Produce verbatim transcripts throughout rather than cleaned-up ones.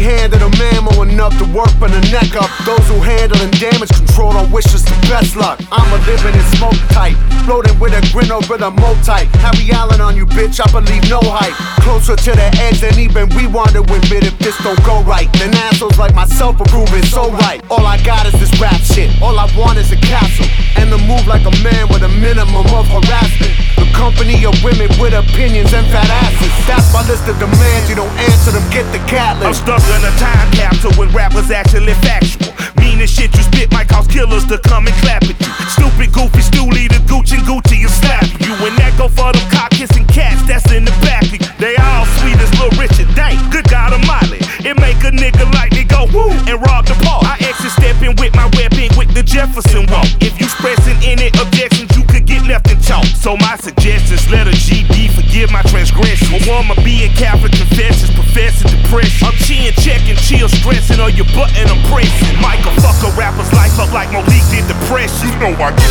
handed them ammo enough to work from the neck up. Those who handling damage control don't wish us the best luck. I'm a living in smoke type, floating with a grin over the mo type. Harry Allen on you, bitch, I believe no hype. Closer to the edge than even we want to admit. If this don't go right, then assholes like myself are proving so right. All I got is this rap shit, all I want is a castle, and to move like a man with a minimum of harassment. The company of women with opinions and fat asses. That's my list of demands, you don't answer them, get the cat list. I'm stuck in a time capsule when rap was actually factual. Mean the shit you spit might cause killers to come and clap at you. Stupid, goofy, stoolie, the Gucci and Gucci is slapping you. And that go for them cock-kissing cats that's in the back of you. They all sweet as Lil Richard, dang, good God Almighty. It make a nigga like me go woo and rob the park. I extra stepping with my weapon with the Jefferson walk. If you expressing any objections, you could get left in chalk. So my suggestions, let a G D forgive my transgression. A woman being Catholic confessions, professing depression. I'm chin checking, chill stressing on your butt and I'm pressing. Michael fuck a rapper's life up like Malik did depression. You know I get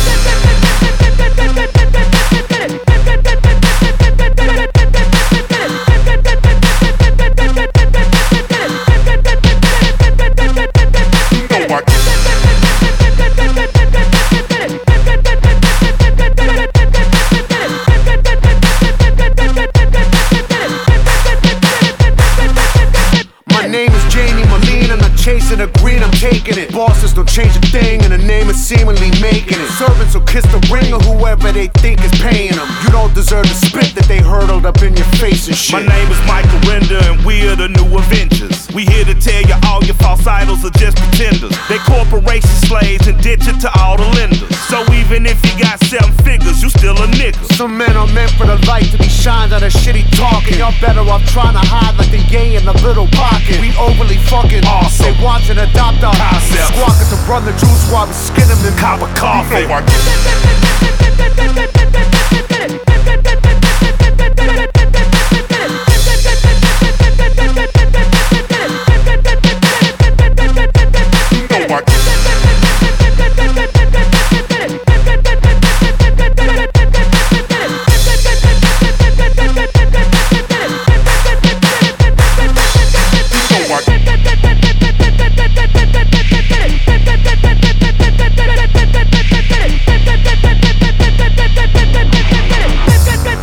chasing the green, I'm taking it. Bosses don't change a thing, and the name is seemingly making it. Servants will kiss the ring of whoever they think is paying them. You don't deserve the spit that they hurled up in your face and shit. My name is Michael Render, and we are the new Avengers. We here to tell you all your false idols are just pretenders. They corporation slaves and ditch it to all the lenders. So even if you got seven figures, you still a nigga. Some men are meant for the light to be shined on a shitty talking. Y'all better off trying to hide like the yay in the little pocket. We overly fucking awesome. They watch and adopt our concept. Squawk at the brother juice while we skin them in copper coffee. You know